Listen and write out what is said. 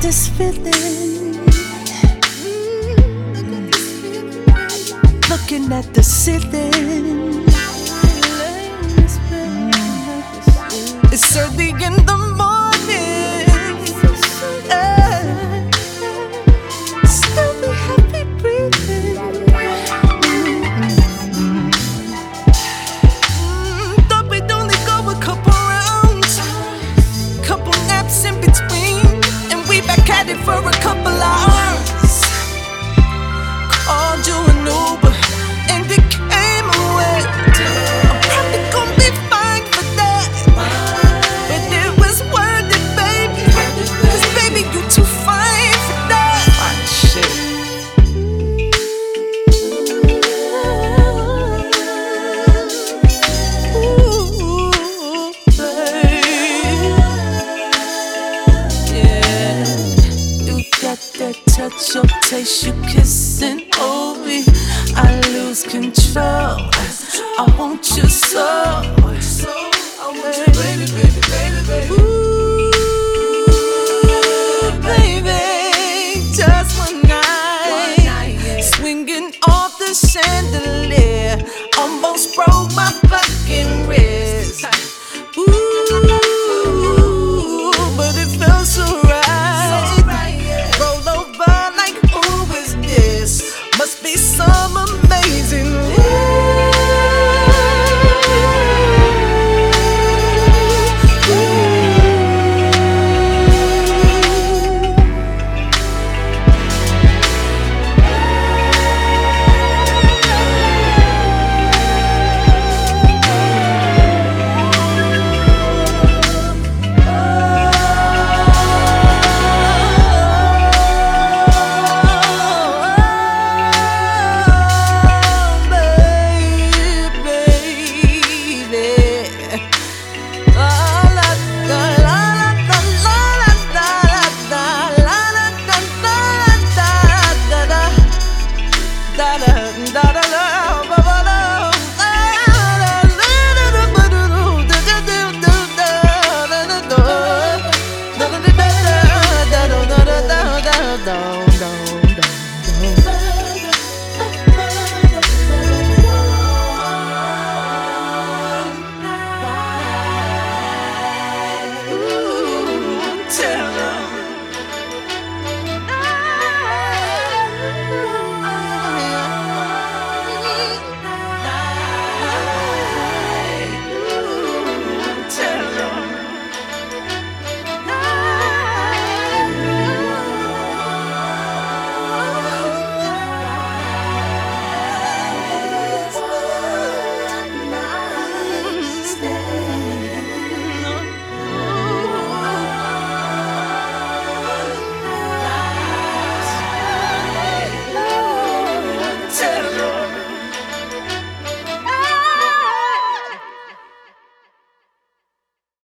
this feeling. Looking at the ceiling. It's early in the morning. Still be happy breathing. Thought we'd only go a couple rounds, couple naps in between, and we back at it for a couple hours. Called you an Uber, and it came away. I'm probably gonna be fine for that, but it was worth it, baby. 'Cause baby, you too fine for that. Fine shit. Ooh, babe. Yeah, you got that touch, your taste, you kissing over me. I lose control. I want you so. I want you, baby, baby, baby, baby. Ooh, baby, just one night, swinging off the chandelier, almost broke my